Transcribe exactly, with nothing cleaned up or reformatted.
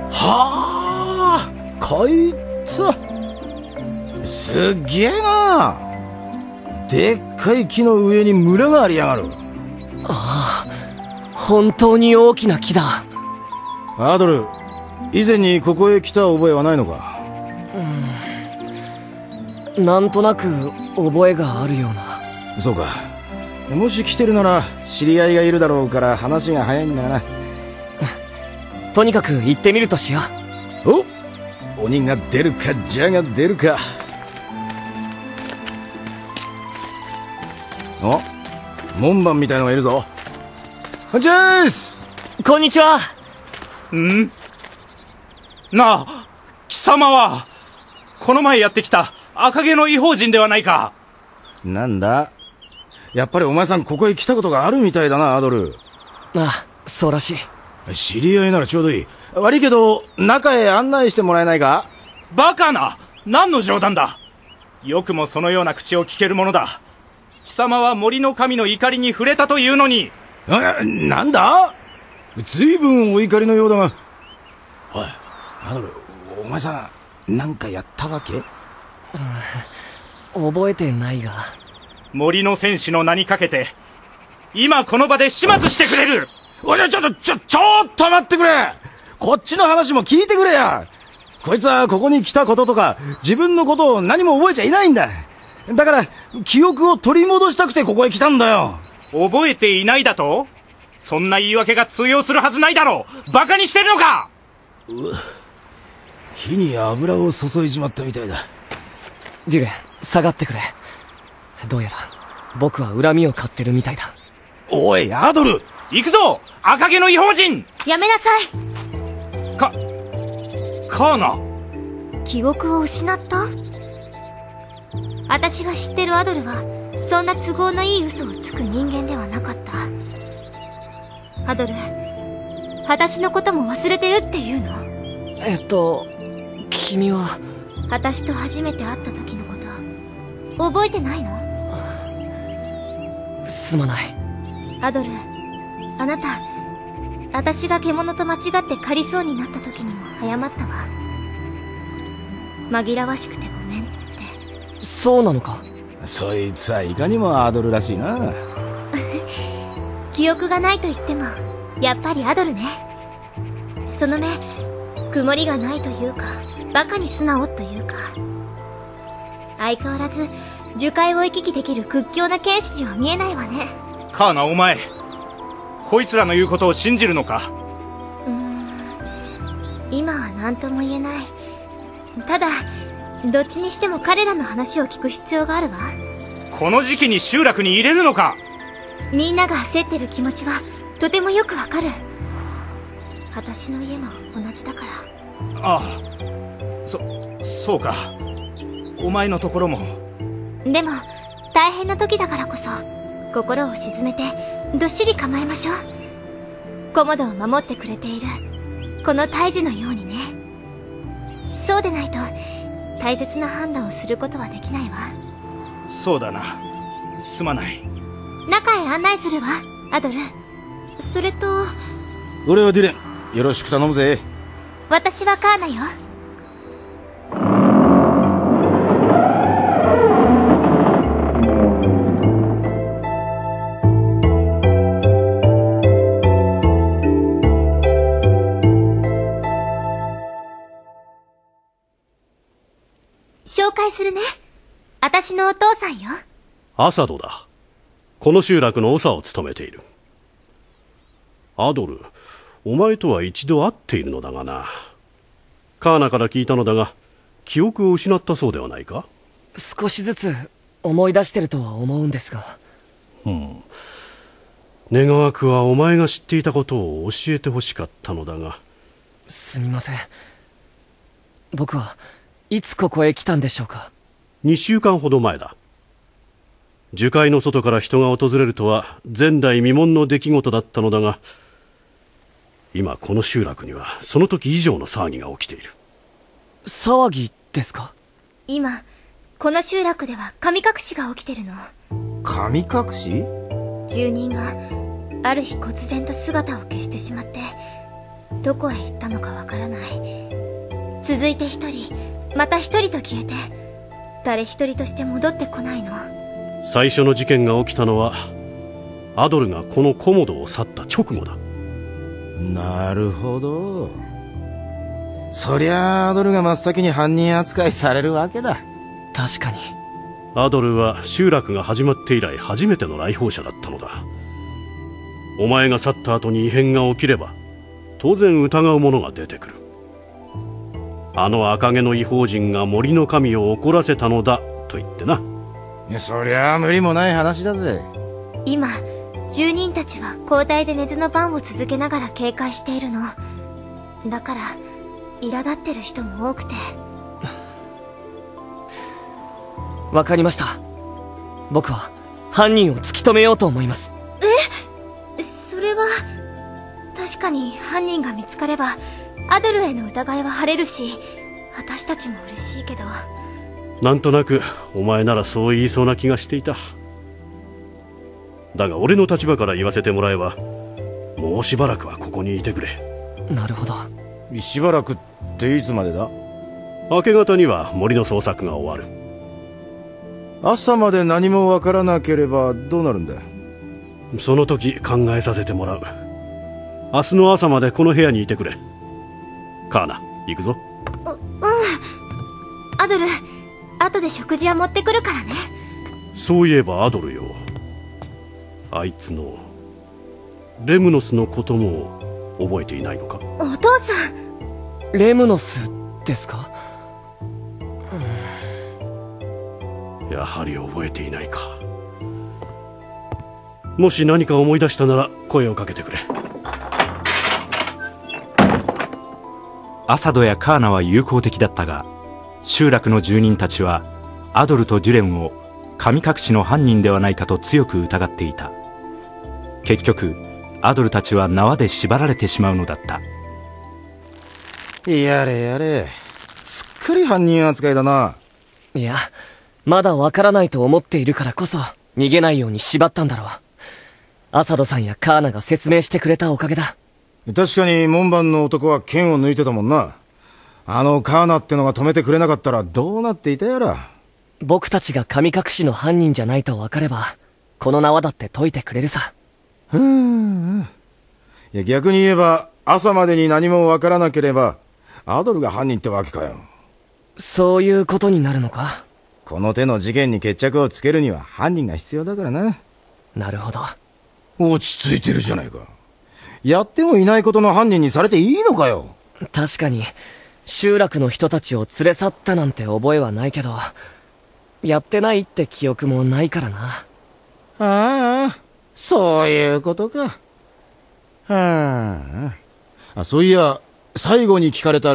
はあ、こいつすっげえな。でっかい木の上に村がありやがる。 ああ、本当に大きな木だ。 アドル、以前にここへ来た覚えはないのか？ うん、なんとなく覚えがあるような。 そうか。もし来てるなら知り合いがいるだろうから話が早いんだがな。 とにかく行ってみるとしよう。お、鬼が出るか蛇が出るか。お、門番みたいのがいるぞ。こんにちはーす。 こんにちは。 んなあ、貴様はこの前やってきた赤毛の異邦人ではないか。 なんだ、やっぱりお前さんここへ来たことがあるみたいだな、アドル。 ああ、そうらしい。知り合いならちょうどいい。悪いけど中へ案内してもらえないか？ バカな、何の冗談だ。よくもそのような口を聞けるものだ。貴様は森の神の怒りに触れたというのに。 な、なんだ？随分お怒りのようだが。おい、アドル、お前さん何かやったわけ？ うん、覚えてないが。 森の戦士の名にかけて今この場で始末してくれる。 おい、ちょっとちょちょっと待ってくれ。こっちの話も聞いてくれや。こいつはここに来たこととか自分のことを何も覚えちゃいないんだ。だから記憶を取り戻したくてここへ来たんだよ。 覚えていないだと？そんな言い訳が通用するはずないだろう。バカにしてるのか。 う火に油を注いじまったみたいだ。 デュレ、下がってくれ。どうやら僕は恨みを買ってるみたいだ。 おい、アドル、 行くぞ赤毛の異邦人。 やめなさい。 かカーナ、 記憶を失った？私が知ってるアドルはそんな都合のいい嘘をつく人間ではなかった。アドル、私のことも忘れてるっていうの？ えっと君は。 私と初めて会った時のこと覚えてないの？ すまない。 アドル、あなた、私が獣と間違って狩りそうになった時にも謝ったわ。紛らわしくてごめんって。 そうなのか？ そいつはいかにもアドルらしいな。 記憶がないと言ってもやっぱりアドルね。その目、曇りがないというかバカに素直というか、相変わらず樹海を行き来できる屈強な剣士には見えないわね。 カーナ、お前こいつらの言うことを信じるのか？ うーん、今は何とも言えない。ただどっちにしても彼らの話を聞く必要があるわ。 この時期に集落に入れるのか？ みんなが焦ってる気持ちはとてもよくわかる。私の家も同じだから。 ああ、そそうか。お前のところも。 でも大変な時だからこそ心を沈めてどっしり構えましょう。コモドを守ってくれているこの大樹のようにね。そうでないと大切な判断をすることはできないわ。 そうだな、すまない。 中へ案内するわ、アドル。それと俺はディレン、よろしく頼むぜ。 私はカーナよ。紹介するね。私のお父さんよ。 アサドだ。この集落の長を務めている。アドル、お前とは一度会っているのだがな。カーナから聞いたのだが記憶を失ったそうではないか？ 少しずつ思い出してるとは思うんですが。 うん。願わくはお前が知っていたことを教えてほしかったのだが。 すみません。僕はいつここへ来たんでしょうか？ にしゅうかんほど前だ。樹海の外から人が訪れるとは前代未聞の出来事だったのだが、今この集落にはその時以上の騒ぎが起きている。 騒ぎですか？ 今この集落では神隠しが起きてるの。 神隠し？ 住人がある日忽然と姿を消してしまって、 どこへ行ったのかわからない。続いて一人、また一人と消えて、誰一人として戻ってこないの。 最初の事件が起きたのはアドルがこのコモドを去った直後だ。 なるほど。そりゃあアドルが真っ先に犯人扱いされるわけだ。 確かに。 アドルは集落が始まって以来初めての来訪者だったのだ。お前が去った後に異変が起きれば当然疑う者が出てくる。あの赤毛の異邦人が森の神を怒らせたのだと言ってな。 そりゃあ無理もない話だぜ。 今、住人たちは交代で根津の番を続けながら警戒しているの。だから苛立ってる人も多くて。 わかりました。僕は犯人を突き止めようと思います。 え？それは確かに犯人が見つかればアドルへの疑いは晴れるし、私たちも嬉しいけど。 なんとなくお前ならそう言いそうな気がしていた。だが俺の立場から言わせてもらえば、もうしばらくはここにいてくれ。 なるほど。 しばらくっていつまでだ？ 明け方には森の捜索が終わる。 朝まで何もわからなければどうなるんだ？ その時考えさせてもらう。明日の朝までこの部屋にいてくれ。カーナ、行くぞ。 う、うん。アドル、後で食事は持ってくるからね。 そういえばアドルよ。あいつのレムノスのことも覚えていないのか？ お父さん。 レムノスですか？ やはり覚えていないか。もし何か思い出したなら声をかけてくれ。 アサドやカーナは友好的だったが、集落の住人たちはアドルとデュレンを神隠しの犯人ではないかと強く疑っていた。結局アドルたちは縄で縛られてしまうのだった。 やれやれ、すっかり犯人扱いだな。 いや、まだわからないと思っているからこそ逃げないように縛ったんだろう。アサドさんやカーナが説明してくれたおかげだ。 確かに門番の男は剣を抜いてたもんな。あのカーナってのが止めてくれなかったらどうなっていたやら。 僕たちが神隠しの犯人じゃないと分かれば、この縄だって解いてくれるさ。 ふーん。いや、逆に言えば朝までに何もわからなければアドルが犯人ってわけかよ。 そういうことになるのか。 この手の事件に決着をつけるには犯人が必要だからな。 なるほど。 落ち着いてるじゃないか。やってもいないことの犯人にされていいのかよ。 確かに集落の人たちを連れ去ったなんて覚えはないけど、やってないって記憶もないからな。 ああ、そういうことか。はあ。あ、そういや最後に聞かれた